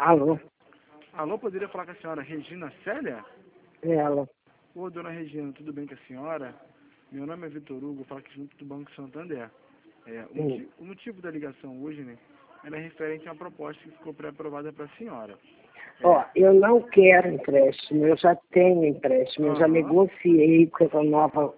Alô? Alô, poderia falar com a senhora Regina Célia? Ela. Ô, dona Regina, tudo bem com a senhora? Meu nome é Vitor Hugo, eu falo aqui junto do Banco Santander. O motivo da ligação hoje, né, ela é referente a uma proposta que ficou pré-aprovada para a senhora. Ó, eu não quero empréstimo, eu já tenho empréstimo, eu já negociei com a nova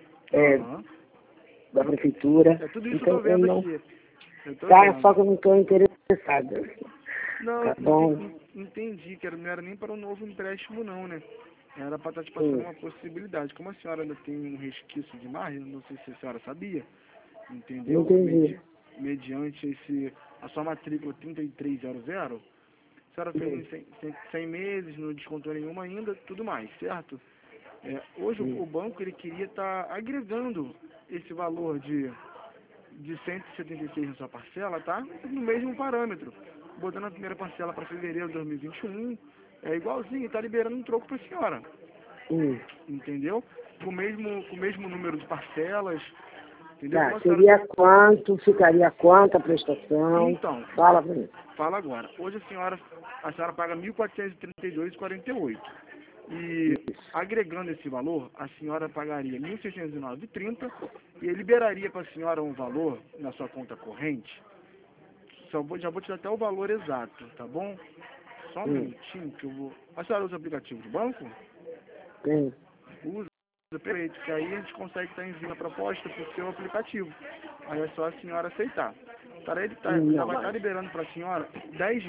da prefeitura. É tudo isso Então, que eu tô vendo não... aqui. Eu tô Tá, vendo. só que eu não estou interessada. Não, Tá bom? entendi, que não era nem para um novo empréstimo não, né? Era para estar te passando uma possibilidade. Como a senhora ainda tem um resquício de margem, não sei se a senhora sabia, entendeu? Entendi. Mediante a sua matrícula 3300, a senhora fez em 100 meses, não descontou nenhuma ainda, tudo mais, certo? Hoje o banco ele queria estar agregando esse valor de 176 na sua parcela, tá? No mesmo parâmetro. Botando a primeira parcela para fevereiro de 2021, é igualzinho, tá liberando um troco para a senhora. Entendeu? Com o mesmo número de parcelas, entendeu? Tá, seria quanto, ficaria quanto a prestação? Então, Fala pra mim. Fala agora. Hoje a senhora paga R$ 1.432,48. E agregando esse valor, a senhora pagaria R$ 1.609,30 e liberaria para a senhora um valor na sua conta corrente. Já vou te dar até o valor exato, tá bom? Só um minutinho que eu vou... A senhora usa aplicativo do banco? Sim. Usa, perfeito, que aí a gente consegue estar enviando a proposta para o seu aplicativo. Aí é só a senhora aceitar. Já vai estar liberando para a senhora R$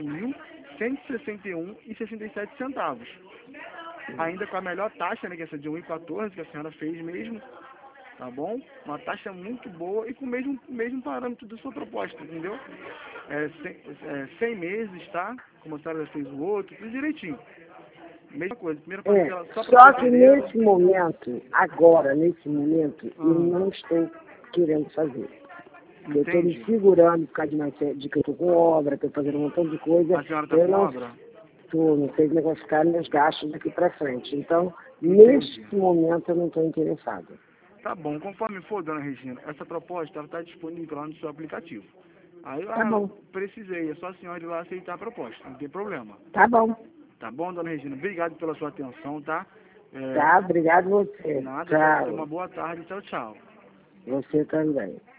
10.161,67. Ainda com a melhor taxa, né, que é essa de 1,14, que a senhora fez mesmo, tá bom? Uma taxa muito boa e com o mesmo parâmetro da sua proposta, entendeu? 100 meses, tá? Como a senhora já fez o outro, tudo direitinho. Mesma coisa, primeira parcela só que nesse momento, agora, nesse momento, eu não estou querendo fazer. Eu estou me segurando por causa de que eu estou com obra, estou fazendo um montão de coisa. A senhora está com obra? Não sei como é que vai ficar meus gastos daqui para frente. Então, neste momento, eu não estou interessado. Tá bom, conforme for, dona Regina, essa proposta está disponível lá no seu aplicativo. Aí precisei, é só a senhora ir lá aceitar a proposta, não tem problema. Tá bom. Tá bom, dona Regina? Obrigado pela sua atenção, tá? Tá, obrigado você. Nada, tchau. tenha uma boa tarde, tchau, tchau. Você também.